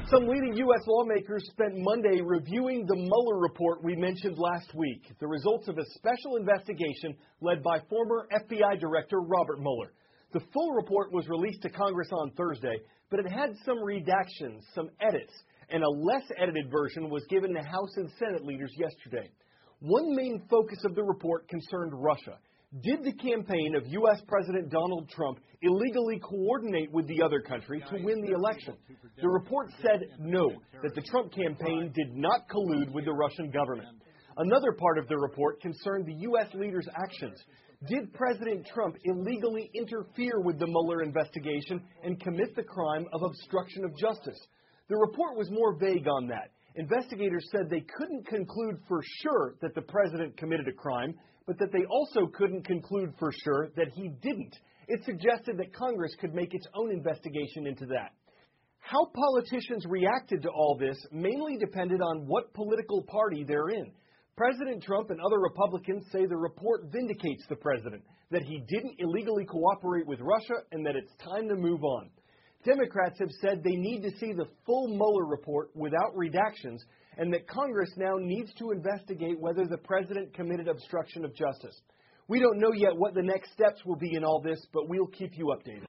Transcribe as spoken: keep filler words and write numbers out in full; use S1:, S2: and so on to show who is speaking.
S1: Some leading U S lawmakers spent Monday reviewing the Mueller report we mentioned last week, the results of a special investigation led by former F B I Director Robert Mueller. The full report was released to Congress on Thursday, but it had some redactions, some edits, and a less edited version was given to House and Senate leaders yesterday. One main focus of the report concerned Russia. Did the campaign of U S President Donald Trump illegally coordinate with the other country to win the election? The report said no, that the Trump campaign did not collude with the Russian government. Another part of the report concerned the U S leaders' actions. Did President Trump illegally interfere with the Mueller investigation and commit the crime of obstruction of justice? The report was more vague on that. Investigators said they couldn't conclude for sure that the president committed a crime, but that they also couldn't conclude for sure that he didn't. It suggested that Congress could make its own investigation into that. How politicians reacted to all this mainly depended on what political party they're in. President Trump and other Republicans say the report vindicates the president, that he didn't illegally cooperate with Russia, and that it's time to move on. Democrats have said they need to see the full Mueller report without redactions, and that Congress now needs to investigate whether the president committed obstruction of justice. We don't know yet what the next steps will be in all this, but we'll keep you updated.